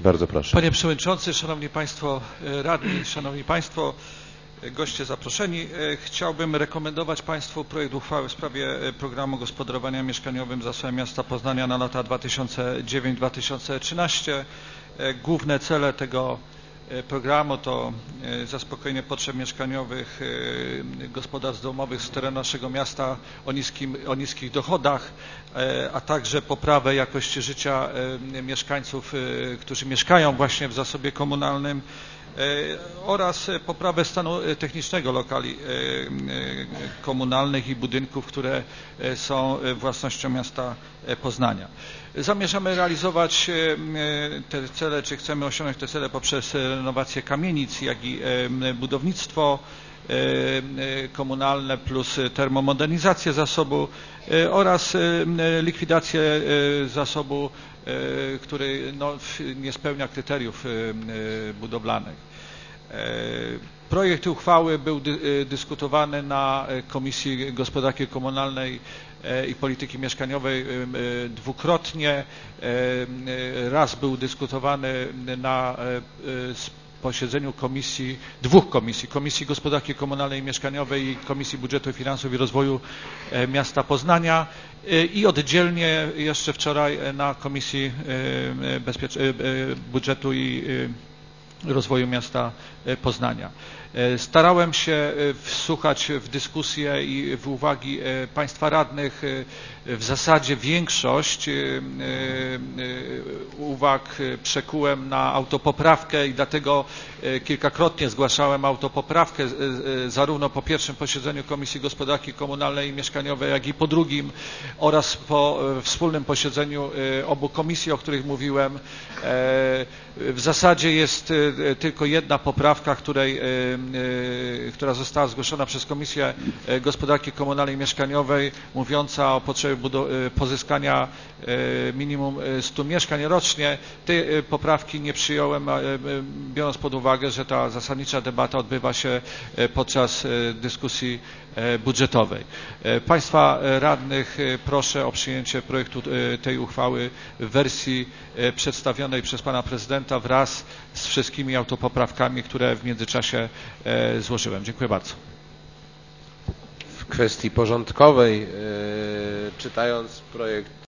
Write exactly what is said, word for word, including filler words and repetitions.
Bardzo proszę. Panie Przewodniczący, Szanowni Państwo Radni, Szanowni Państwo, goście zaproszeni. Chciałbym rekomendować Państwu projekt uchwały w sprawie programu gospodarowania mieszkaniowym zasobem miasta Poznania na lata dwa tysiące dziewiąty do dwa tysiące trzynastego. Główne cele tego programu to zaspokojenie potrzeb mieszkaniowych gospodarstw domowych z terenu naszego miasta o, niskim, o niskich dochodach, a także poprawę jakości życia mieszkańców, którzy mieszkają właśnie w zasobie komunalnym, oraz poprawę stanu technicznego lokali komunalnych i budynków, które są własnością miasta Poznania. Zamierzamy realizować te cele, czy chcemy osiągnąć te cele poprzez renowację kamienic, jak i budownictwo komunalne plus termomodernizację zasobu oraz likwidację zasobu, który no, nie spełnia kryteriów budowlanych. Projekt uchwały był dyskutowany na Komisji Gospodarki Komunalnej i Polityki Mieszkaniowej dwukrotnie. Raz był dyskutowany na posiedzeniu komisji, dwóch komisji, Komisji Gospodarki Komunalnej i Mieszkaniowej i Komisji Budżetu i Finansów i Rozwoju Miasta Poznania i oddzielnie jeszcze wczoraj na Komisji Bezpiecz... Budżetu i Rozwoju Miasta Poznania. Starałem się wsłuchać w dyskusję i w uwagi Państwa radnych. W zasadzie większość uwag przekułem na autopoprawkę i dlatego kilkakrotnie zgłaszałem autopoprawkę zarówno po pierwszym posiedzeniu Komisji Gospodarki Komunalnej i Mieszkaniowej, jak i po drugim oraz po wspólnym posiedzeniu obu komisji, o których mówiłem. W zasadzie jest tylko jedna poprawka, której, która została zgłoszona przez Komisję Gospodarki Komunalnej i Mieszkaniowej, mówiąca o potrzebie pozyskania minimum stu mieszkań rocznie. Tej poprawki nie przyjąłem, biorąc pod uwagę, że ta zasadnicza debata odbywa się podczas dyskusji budżetowej. Państwa radnych proszę o przyjęcie projektu tej uchwały w wersji przedstawionej przez Pana Prezydenta wraz z wszystkimi autopoprawkami, które w międzyczasie złożyłem. Dziękuję bardzo. W kwestii porządkowej, czytając projekt